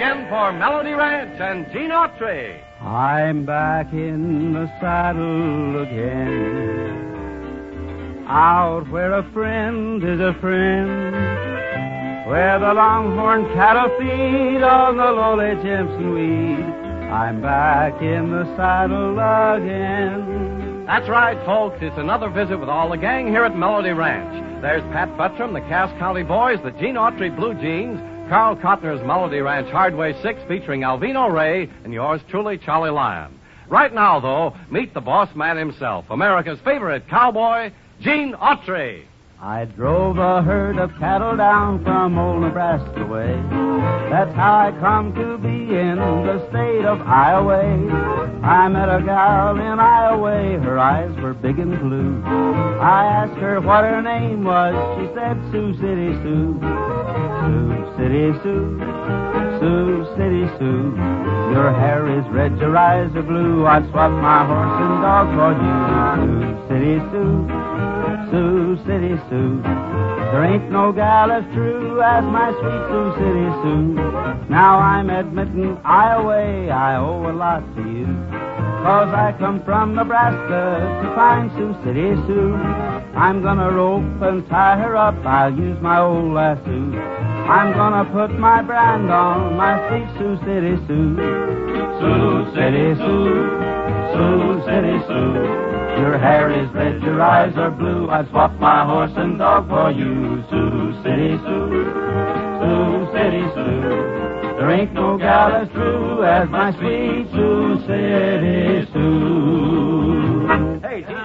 again for Melody Ranch and Gene Autry. I'm back in the saddle again, out where a friend is a friend, where the longhorn cattle feed on the lowly Jimson weed. I'm back in the saddle again. That's right, folks. It's another visit with all the gang here at Melody Ranch. There's Pat Buttram, the Cass County Boys, the Gene Autry Blue Jeans, Carl Cotner's Melody Ranch Hardway 6 featuring Alvino Ray, and yours truly, Charlie Lyon. Right now, though, meet the boss man himself, America's favorite cowboy, Gene Autry. I drove a herd of cattle down from old Nebraska way. That's how I come to be in the state of Iowa. I met a gal in Iowa, her eyes were big and blue. I asked her what her name was, she said Sioux City Sue. Sioux City Sue, Sioux City Sue. Your hair is red, your eyes are blue, I'd swap my horse and dog for you. Sioux City Sue, Sioux City Sue. There ain't no gal as true as my sweet Sioux City Sue. Now I'm admitting Iowa, I owe a lot to you, 'cause I come from Nebraska to find Sioux City Sue. I'm gonna rope and tie her up, I'll use my old lasso. I'm gonna put my brand on my sweet Sioux City Sue. Sioux City Sue, Sioux City Sue. Your hair is red, your eyes are blue, I'd swap my horse and dog for you. Sioux City Sue, Sioux City Sue. There ain't no gal as true as my sweet Sioux City Sue. Hey, Gene.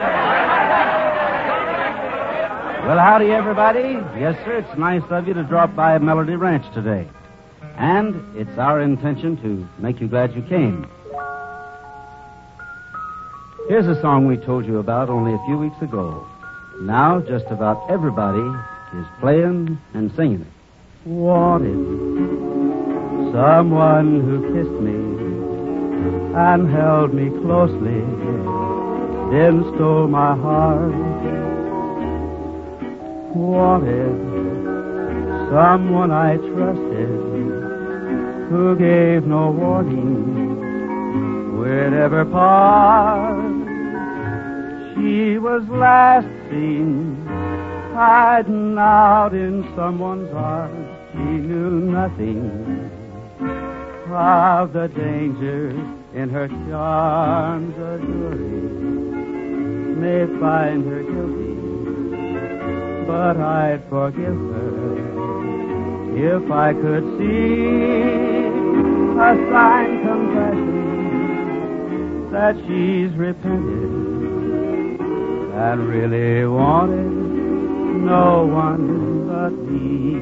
Well, howdy, everybody. Yes, sir, it's nice of you to drop by Melody Ranch today. And it's our intention to make you glad you came. Here's a song we told you about only a few weeks ago. Now just about everybody is playing and singing it. Wanted someone who kissed me and held me closely, then stole my heart. Wanted someone I trusted who gave no warning we'd ever part. She was last seen hiding out in someone's arms. She knew nothing of the dangers in her charms. A jury may find her guilty, but I'd forgive her if I could see a sign confessing that she's repented and really wanted no one but me.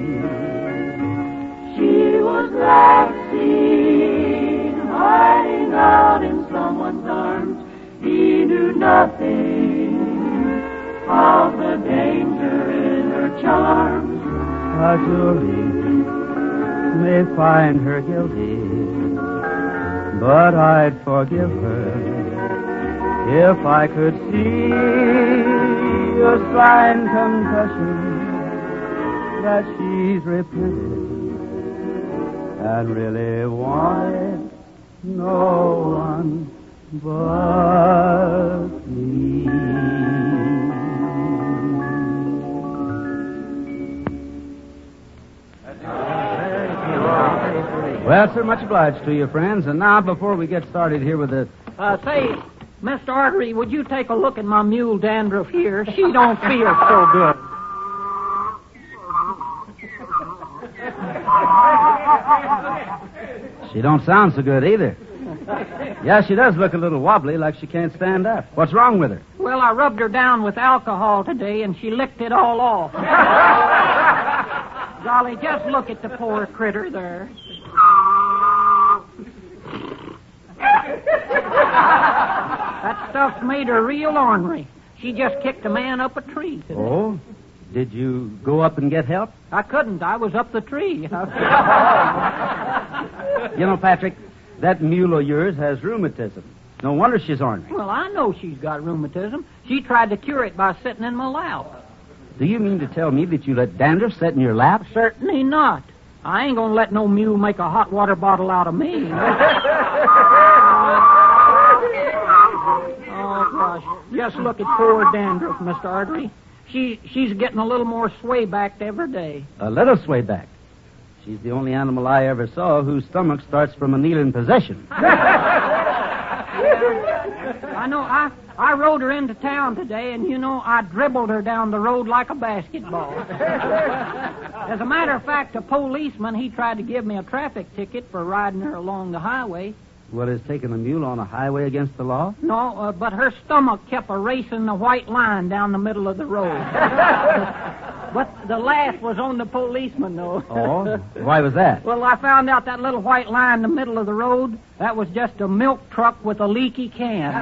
She was last seen hiding out in someone's arms. He knew nothing of the danger in her charms. A jury may find her guilty, but I'd forgive her if I could see a signed confession that she's repented and really wanted no one but me. Well, sir, much obliged to you, friends. And now, before we get started here with the... Say, Mr. Artery, would you take a look at my mule Dandruff here? She don't feel so good. She don't sound so good either. Yeah, she does look a little wobbly, like she can't stand up. What's wrong with her? Well, I rubbed her down with alcohol today, and she licked it all off. Golly, just look at the poor critter there. That stuff made her real ornery. She just kicked a man up a tree today. Oh? Did you go up and get help? I couldn't. I was up the tree. You know, Patrick, that mule of yours has rheumatism. No wonder she's ornery. Well, I know she's got rheumatism. She tried to cure it by sitting in my lap. Do you mean to tell me that you let dandruff sit in your lap? Certainly not. I ain't gonna let no mule make a hot water bottle out of me. Oh, gosh. Just look at poor Dandruff, Mr. Artery. She's getting a little more sway-backed every day. A little sway back. She's the only animal I ever saw whose stomach starts from a kneeling position. I know. I rode her into town today, and, I dribbled her down the road like a basketball. As a matter of fact, a policeman, he tried to give me a traffic ticket for riding her along the highway. What is taking a mule on a highway against the law? No, but her stomach kept erasing the white line down the middle of the road. But the laugh was on the policeman, though. Oh? Why was that? Well, I found out that little white line in the middle of the road, that was just a milk truck with a leaky can.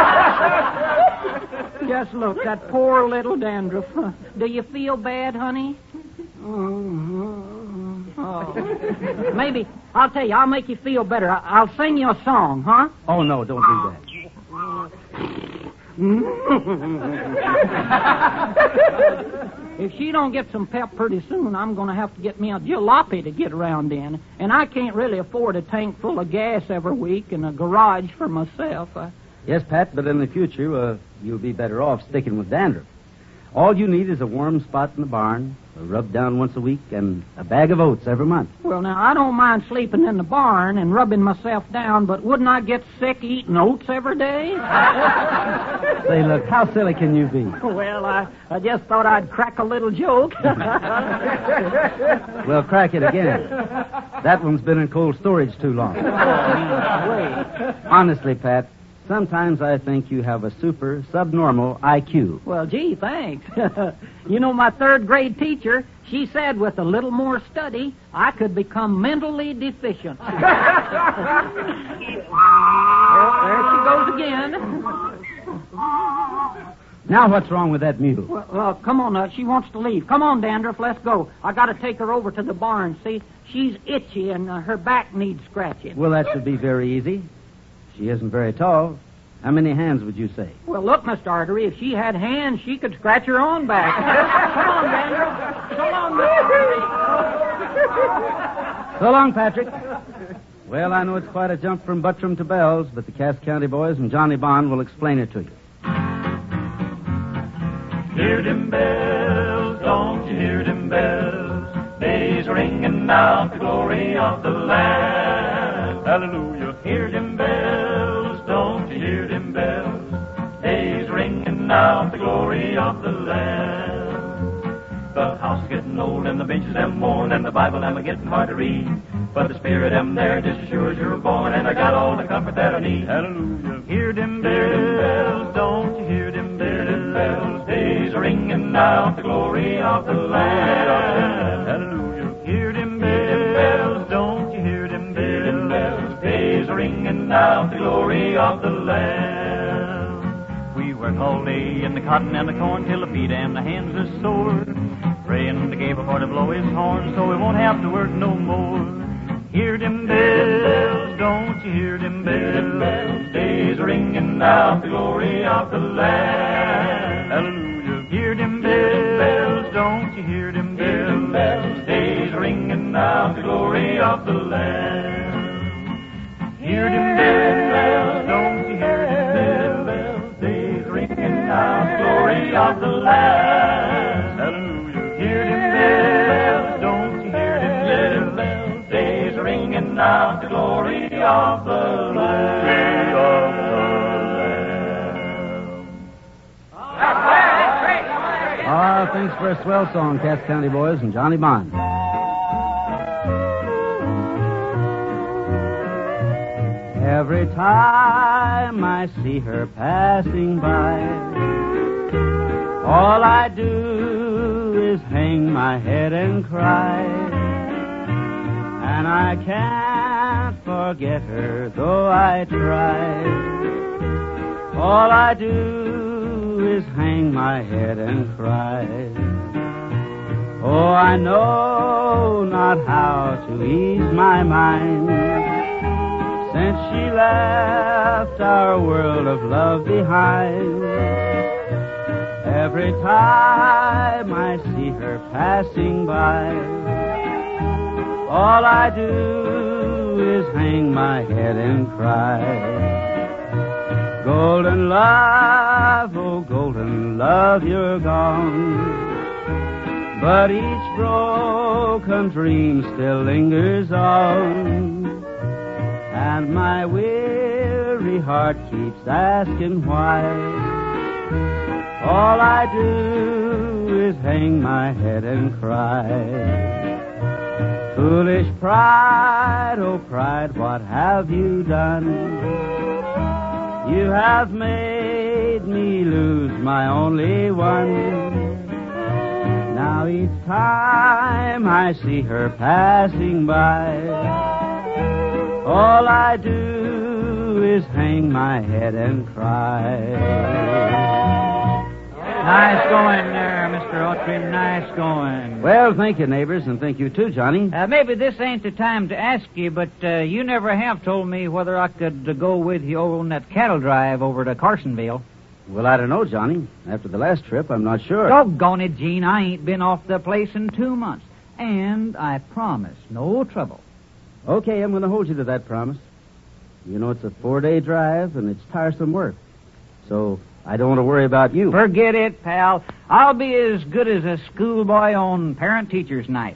Just look, that poor little Dandruff. Do you feel bad, honey? Oh. Maybe, I'll tell you, I'll make you feel better. I'll sing you a song, huh? Oh, no, don't do that. If she don't get some pep pretty soon, I'm going to have to get me a jalopy to get around in. And I can't really afford a tank full of gas every week and a garage for myself. Yes, Pat, but in the future, you'll be better off sticking with Dandruff. All you need is a warm spot in the barn, a rub down once a week, and a bag of oats every month. Well, now, I don't mind sleeping in the barn and rubbing myself down, but wouldn't I get sick eating oats every day? Say, look, how silly can you be? Well, I just thought I'd crack a little joke. Well, crack it again. That one's been in cold storage too long. Wait. Honestly, Pat, sometimes I think you have a subnormal IQ. Well, gee, thanks. My third-grade teacher, she said with a little more study, I could become mentally deficient. Well, there she goes again. Now what's wrong with that mule? Well, come on, she wants to leave. Come on, Dandruff, let's go. I got to take her over to the barn, see? She's itchy and her back needs scratching. Well, that should be very easy. She isn't very tall. How many hands would you say? Well, look, Mr. Artery, if she had hands, she could scratch her own back. Come on, Dandruff. Come on, Mr. So long, Patrick. Well, I know it's quite a jump from Buttram to Bells, but the Cass County boys and Johnny Bond will explain it to you. Hear them bells, don't you hear them bells? Days ringing out the glory of the land. Hallelujah. Hear them bells, don't you hear them bells? Days ringing out the glory of the land. The house is getting old and the benches them worn and the Bible am getting hard to read. But the Spirit am there just as sure as you were born, and I got all the comfort that I need. Hallelujah. Hear them bells, don't you hear them bells? Days ringing out the glory of the land. Hallelujah. Hear them bells, don't you hear them bells? Days ringing out the glory of the land. We work all day in the cotton and the corn till the feet and the hands are sore, praying to Gabriel to blow his horn so we won't have to work no more. Hear them bells, don't you hear them bells? Days ringing out the glory of the land. Hallelujah. Hear them bells, don't you hear them bells? Days ringing out the glory of the land. Hear them bells, don't you hear them bells? Days ringing out the glory of the land. Hallelujah. Hear them bells, don't you hear them bells? Days ringing out the glory of the land. Thanks for a swell song, Cass County boys and Johnny Bond. Every time I see her passing by, all I do is hang my head and cry. And I can't forget her, though I try. All I do is hang my head and cry. Oh, I know not how to ease my mind, since she left our world of love behind. Every time I see her passing by, All I do is hang my head and cry. Golden love, oh golden love, you're gone. But each broken dream still lingers on. And my weary heart keeps asking why. All I do is hang my head and cry. Foolish pride, oh pride, what have you done? You have made me lose my only one. Now each time I see her passing by, all I do is hang my head and cry. Nice going there, Mr. Autry. Nice going. Well, thank you, neighbors, and thank you too, Johnny. Maybe this ain't the time to ask you, but you never have told me whether I could go with you on that cattle drive over to Carsonville. Well, I don't know, Johnny. After the last trip, I'm not sure. Doggone it, Gene. I ain't been off the place in 2 months. And I promise no trouble. Okay, I'm going to hold you to that promise. You know, it's a 4-day drive, and it's tiresome work. So I don't want to worry about you. Forget it, pal. I'll be as good as a schoolboy on parent-teacher's night.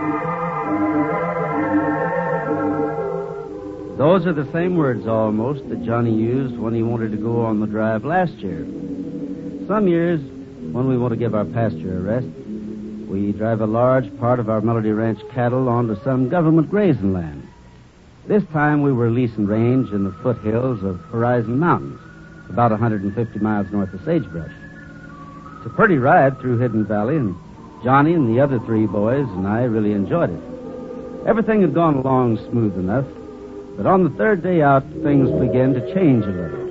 Those are the same words, almost, that Johnny used when he wanted to go on the drive last year. Some years, when we want to give our pasture a rest, we drive a large part of our Melody Ranch cattle onto some government grazing land. This time we were leasing range in the foothills of Horizon Mountains, about 150 miles north of Sagebrush. It's a pretty ride through Hidden Valley, and Johnny and the other 3 boys and I really enjoyed it. Everything had gone along smooth enough, but on the 3rd day out, things began to change a little.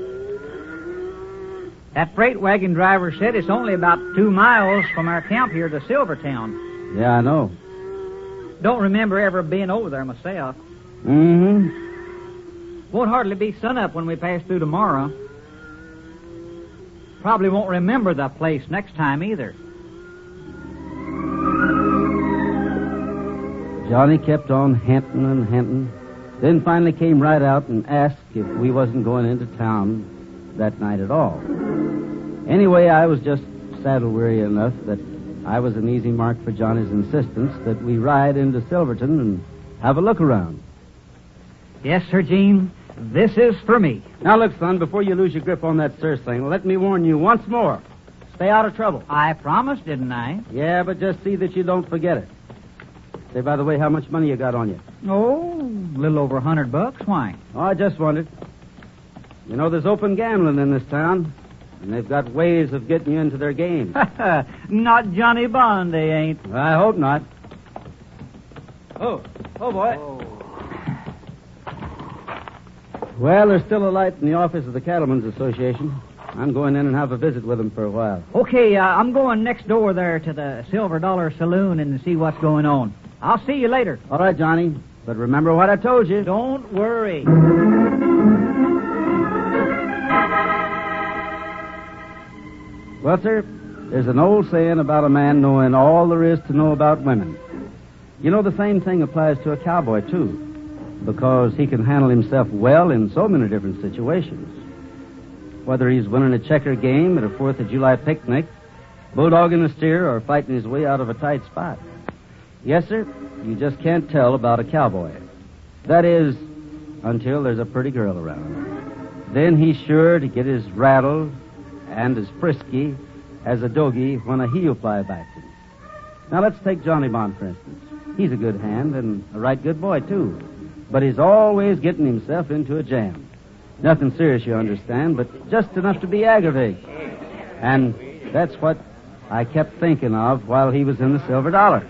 That freight wagon driver said it's only about 2 miles from our camp here to Silvertown. Yeah, I know. Don't remember ever being over there myself. Mm-hmm. Won't hardly be sunup when we pass through tomorrow. Probably won't remember the place next time either. Johnny kept on hinting and hinting, then finally came right out and asked if we wasn't going into town that night at all. Anyway, I was just saddle-weary enough that I was an easy mark for Johnny's insistence that we ride into Silverton and have a look around. Yes, sir, Gene. This is for me. Now, look, son, before you lose your grip on that surf thing, let me warn you once more. Stay out of trouble. I promised, didn't I? Yeah, but just see that you don't forget it. Say, by the way, how much money you got on you? Oh, a little over $100. Why? Oh, I just wondered. You know, there's open gambling in this town, and they've got ways of getting you into their games. Not Johnny Bond, they ain't. I hope not. Oh, boy. Oh. Well, there's still a light in the office of the Cattlemen's Association. I'm going in and have a visit with them for a while. Okay, I'm going next door there to the Silver Dollar Saloon and see what's going on. I'll see you later. All right, Johnny. But remember what I told you. Don't worry. Well, sir, there's an old saying about a man knowing all there is to know about women. You know, the same thing applies to a cowboy, too, because he can handle himself well in so many different situations. Whether he's winning a checker game at a 4th of July picnic, bulldogging a steer, or fighting his way out of a tight spot. Yes, sir, you just can't tell about a cowboy. That is, until there's a pretty girl around. Then he's sure to get as rattled and as frisky as a dogie when a heel fly backs him. Now, let's take Johnny Bond, for instance. He's a good hand and a right good boy, too. But he's always getting himself into a jam. Nothing serious, you understand, but just enough to be aggravating. And that's what I kept thinking of while he was in the Silver Dollar.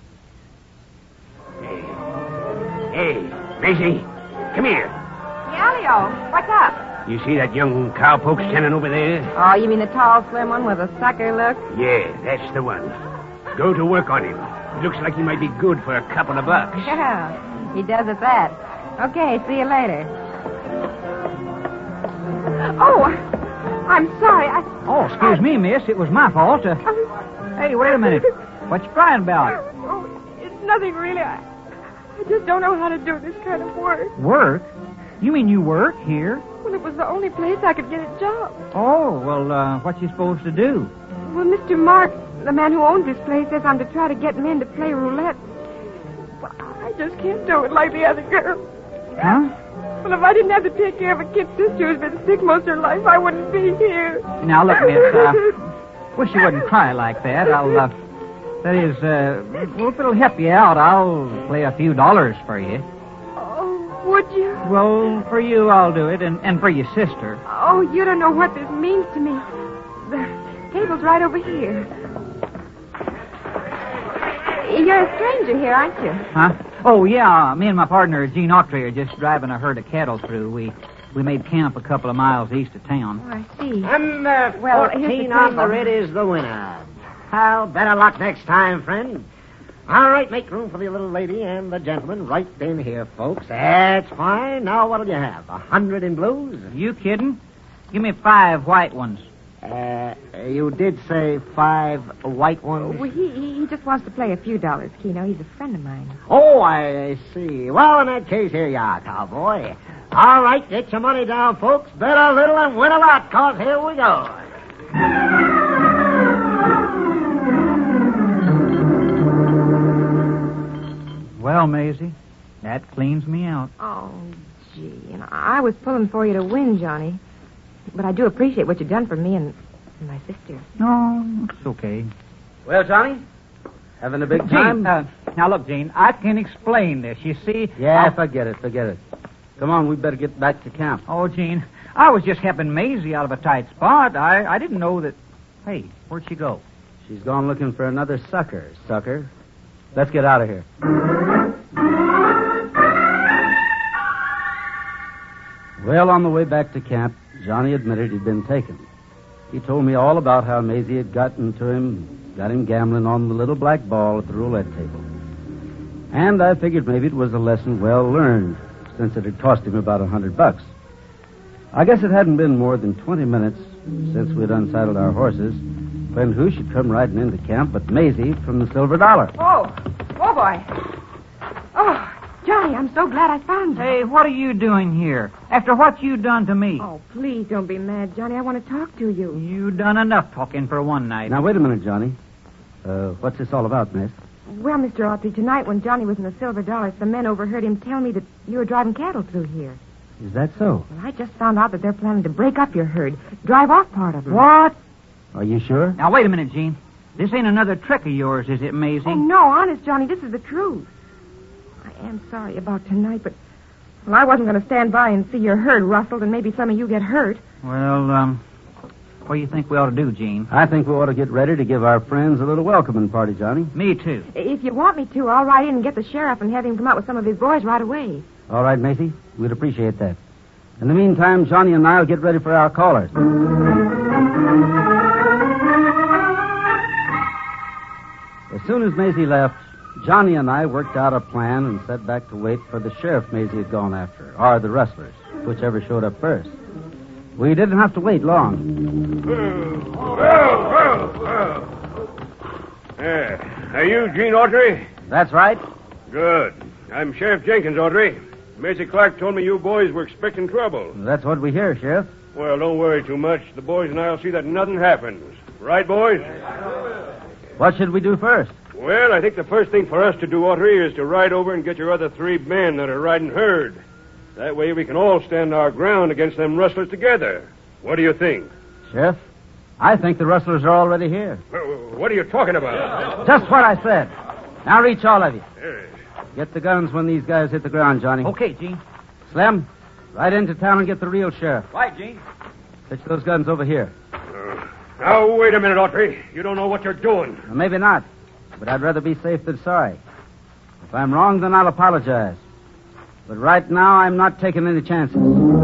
Hey, Macy, come here. Yeah, Leo, what's up? You see that young cowpoke standing over there? Oh, you mean the tall, slim one with a sucker look? Yeah, that's the one. Go to work on him. Looks like he might be good for a couple of bucks. Yeah, he does at that. Okay, see you later. Oh, I'm sorry. Oh, excuse me, miss. It was my fault. Hey, wait a minute. What you crying about? Oh, it's nothing really. I just don't know how to do this kind of work. Work? You mean you work here? Well, it was the only place I could get a job. Oh, well, what you supposed to do? Well, Mr. Mark, the man who owns this place, says I'm to try to get men to play roulette. Well, I just can't do it like the other girls. Huh? Well, if I didn't have to take care of a kid sister who's been sick most of her life, I wouldn't be here. Now, look, miss, wish you wouldn't cry like that. That is, well, if it'll help you out, I'll play a few dollars for you. Oh, would you? Well, for you, I'll do it, and for your sister. Oh, you don't know what this means to me. The table's right over here. You're a stranger here, aren't you? Huh? Oh, yeah. Me and my partner, Gene Autry, are just driving a herd of cattle through. We made camp a couple of miles east of town. Oh, I see. Number Well, here's 14 the on the table. red is the winner. Well, better luck next time, friend. All right, make room for the little lady and the gentleman right in here, folks. That's fine. Now, what'll you have? 100 in blues? You kidding? Give me 5 white ones. You did say 5 white ones? Well, he just wants to play a few dollars, Keno. He's a friend of mine. Oh, I see. Well, in that case, here you are, cowboy. All right, get your money down, folks. Bet a little and win a lot, 'cause here we go. Well, Maisie, that cleans me out. Oh, gee. And I was pulling for you to win, Johnny. But I do appreciate what you've done for me and my sister. No, it's okay. Well, Johnny, having a big time? Gene, now look, Gene, I can explain this. You see... Yeah, forget it. Come on, we better get back to camp. Oh, Gene, I was just helping Maisie out of a tight spot. I didn't know that... Hey, where'd she go? She's gone looking for another sucker. Let's get out of here. Well, on the way back to camp, Johnny admitted he'd been taken. He told me all about how Maisie had gotten to him, got him gambling on the little black ball at the roulette table. And I figured maybe it was a lesson well learned, since it had cost him about $100. I guess it hadn't been more than 20 minutes since we'd unsaddled our horses when who should come riding into camp but Maisie from the Silver Dollar. Oh boy. Oh, Johnny, I'm so glad I found you. Hey, what are you doing here? After what you done to me? Oh, please don't be mad, Johnny. I want to talk to you. You done enough talking for one night. Now, wait a minute, Johnny. What's this all about, miss? Well, Mr. Autry, tonight when Johnny was in the Silver Dollar, some men overheard him tell me that you were driving cattle through here. Is that so? Well, I just found out that they're planning to break up your herd, drive off part of it. What? Are you sure? Now, wait a minute, Gene. This ain't another trick of yours, is it, Maisie? Oh, no, honest, Johnny, this is the truth. I am sorry about tonight, but... Well, I wasn't going to stand by and see your herd rustled and maybe some of you get hurt. Well, what do you think we ought to do, Gene? I think we ought to get ready to give our friends a little welcoming party, Johnny. Me, too. If you want me to, I'll ride in and get the sheriff and have him come out with some of his boys right away. All right, Maisie. We'd appreciate that. In the meantime, Johnny and I will get ready for our callers. As soon as Maisie left, Johnny and I worked out a plan and set back to wait for the sheriff Maisie had gone after, or the rustlers, whichever showed up first. We didn't have to wait long. Are you Gene Autry? That's right. Good. I'm Sheriff Jenkins, Autry. Maisie Clark told me you boys were expecting trouble. That's what we hear, Sheriff. Well, don't worry too much. The boys and I'll see that nothing happens. Right, boys? What should we do first? Well, I think the first thing for us to do, Autry, is to ride over and get your other 3 men that are riding herd. That way we can all stand our ground against them rustlers together. What do you think? Sheriff, I think the rustlers are already here. What are you talking about? Just what I said. Now reach all of you. Get the guns when these guys hit the ground, Johnny. Okay, Gene. Slim, ride into town and get the real sheriff. Right, Gene. Fetch those guns over here. Now, wait a minute, Autry. You don't know what you're doing. Well, maybe not, but I'd rather be safe than sorry. If I'm wrong, then I'll apologize. But right now, I'm not taking any chances.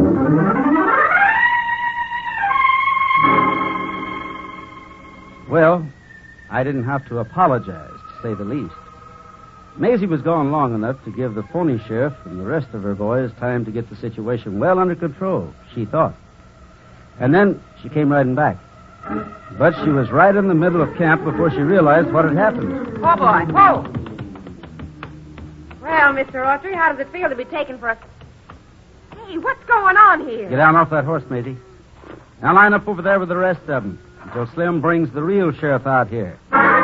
Well, I didn't have to apologize, to say the least. Maisie was gone long enough to give the phony sheriff and the rest of her boys time to get the situation well under control, she thought. And then she came riding back. But she was right in the middle of camp before she realized what had happened. Oh, boy. Whoa. Well, Mr. Autry, how does it feel to be taken for a... Hey, what's going on here? Get down off that horse, Maisie. Now line up over there with the rest of them until Slim brings the real sheriff out here.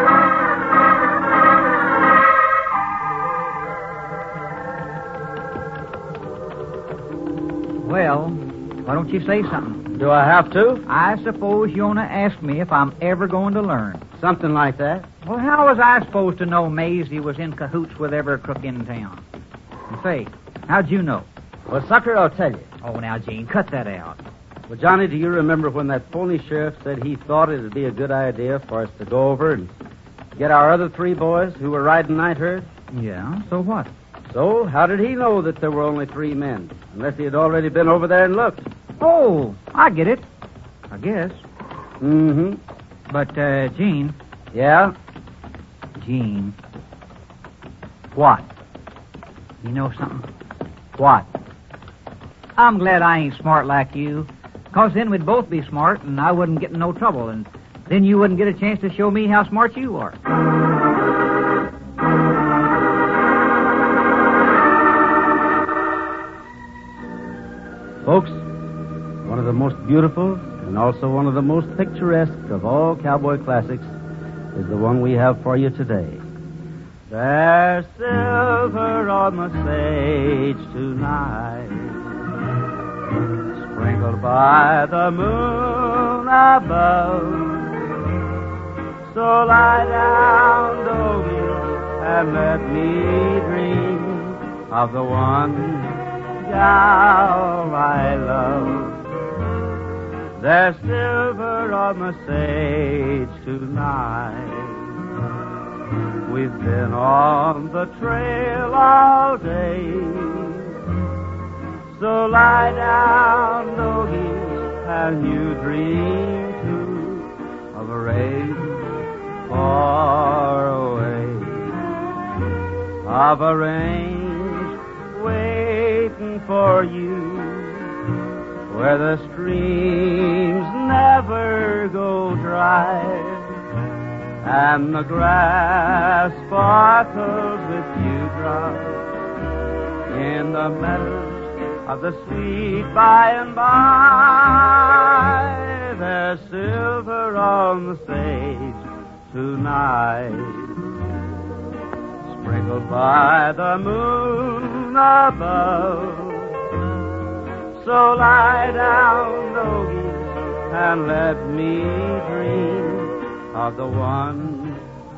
Well, why don't you say something? Do I have to? I suppose you want to ask me if I'm ever going to learn. Something like that. Well, how was I supposed to know Maisie was in cahoots with every crook in town? And say, how'd you know? Well, sucker, I'll tell you. Oh, now, Gene, cut that out. Well, Johnny, do you remember when that phony sheriff said he thought it would be a good idea for us to go over and get our other 3 boys who were riding night herd? Yeah, so what? So, how did he know that there were only 3 men? Unless he had already been over there and looked. Oh, I get it. I guess. Mm-hmm. But, Gene. Yeah? Gene. What? You know something? What? I'm glad I ain't smart like you. 'Cause then we'd both be smart, and I wouldn't get in no trouble, and then you wouldn't get a chance to show me how smart you are. Folks, one of the most beautiful and also one of the most picturesque of all cowboy classics is the one we have for you today. There's silver on the sage tonight, sprinkled by the moon above. So lie down, doggy, and let me dream of the one gal I love. There's silver on the sage tonight. We've been on the trail all day. So lie down, doggies, and you dream too of a rain far away, of a range waiting for you, where the streams never go dry, and the grass sparkles with dewdrops in the meadows of the sweet by and by. There's silver on the sage tonight, sprinkled by the moon above. So lie down, doggies, and let me dream of the one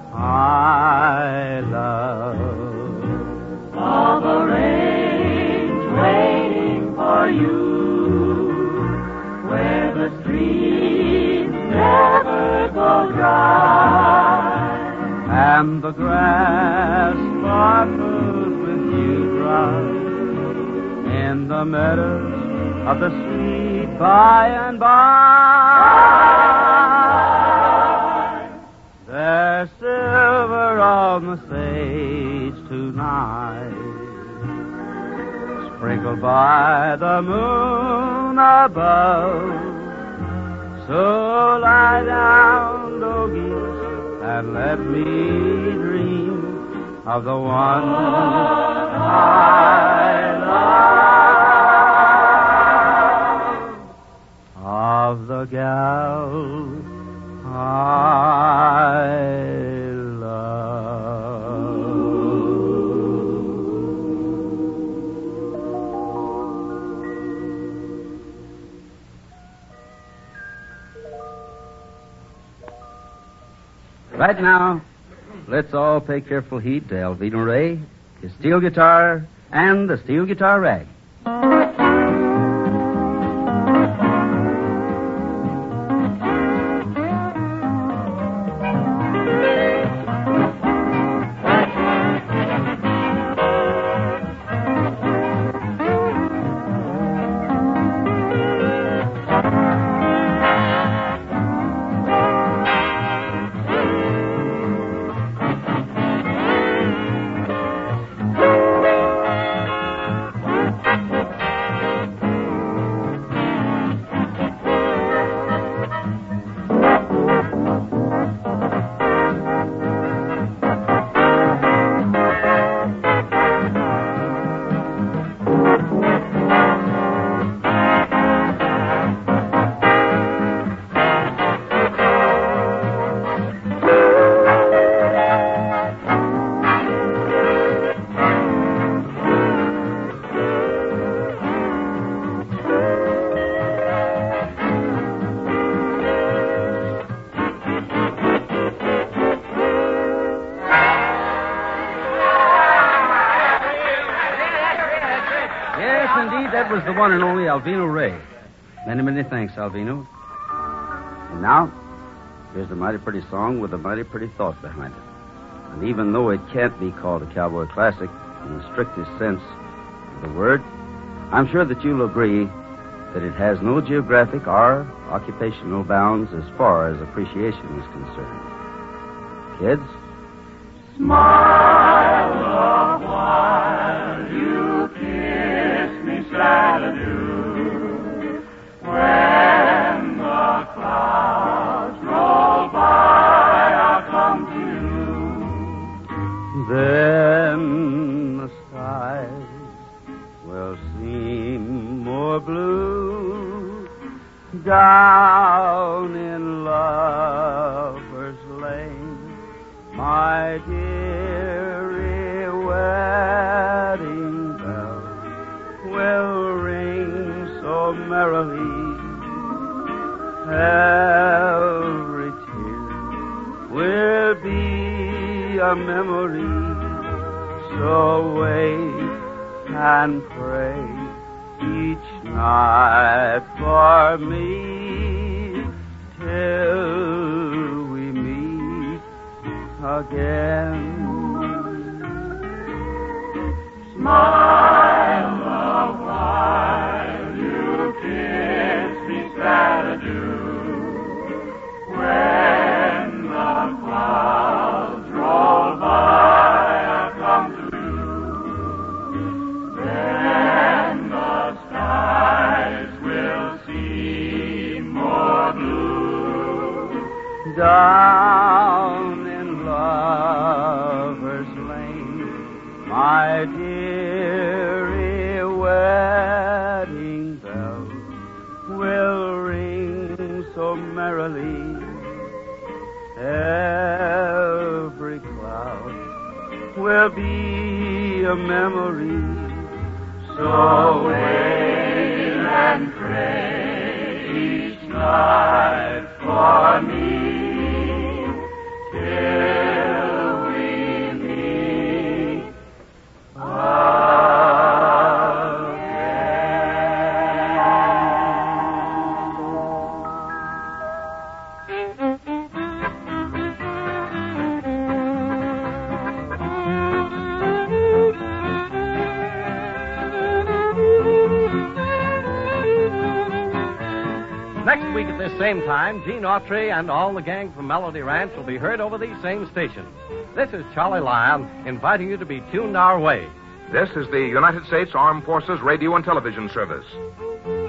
I love. Of a range waiting for you, where the streams never go dry, and the grass sparkles with dewdrops in the meadows of the sweet by and by. There's silver on the sage tonight, sprinkled by the moon above. So lie down, doggies, and let me dream of the one I love, of the gal I love. Right now, let's all pay careful heed to Alvino Ray, his steel guitar, and the steel guitar rag. was the one and only Alvino Ray. Many, many thanks, Alvino. And now, here's a mighty pretty song with a mighty pretty thought behind it. And even though it can't be called a cowboy classic in the strictest sense of the word, I'm sure that you'll agree that it has no geographic or occupational bounds as far as appreciation is concerned. Kids? Smile a while, you kiss me sad adieu. When the clouds roll by, I'll come to you. Then the skies will seem more blue down in Lover's Lane, my dearie. Wedding bells will ring so merrily. Every tear will be a memory. So wait and pray each night for me till we meet again. Smile a while, you kiss me sad adieu. When the clouds roll by, I'll come to you. Then the skies will seem more blue. Down in Lover's Lane, my dearie, wedding bells will ring so merrily. Every cloud will be a memory. So wait and pray each night for me till we meet Next week at this same time, Gene Autry and all the gang from Melody Ranch will be heard over these same stations. This is Charlie Lyon inviting you to be tuned our way. This is the United States Armed Forces Radio and Television Service.